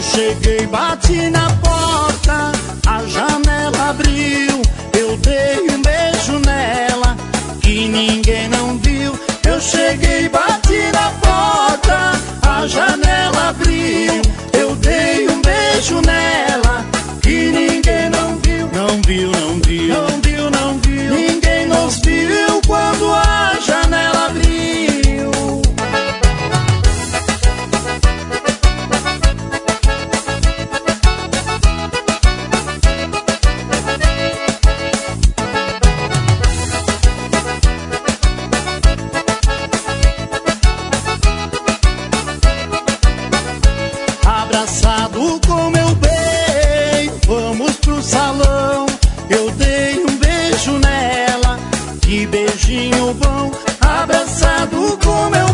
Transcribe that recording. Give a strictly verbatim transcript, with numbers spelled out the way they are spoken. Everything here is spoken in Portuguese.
cheguei, bati na porta, a janela abriu, eu dei um beijo nela, que ninguém não viu. Eu cheguei, bati na porta, a janela abriu, eu dei um beijo nela, que ninguém não viu. Não viu, não viu, não viu, não viu. Ninguém nos viu quando a janela abriu. Abraçado com meu bem, vamos pro salão. Eu dei um beijo nela, que beijinho bom. Abraçado com meu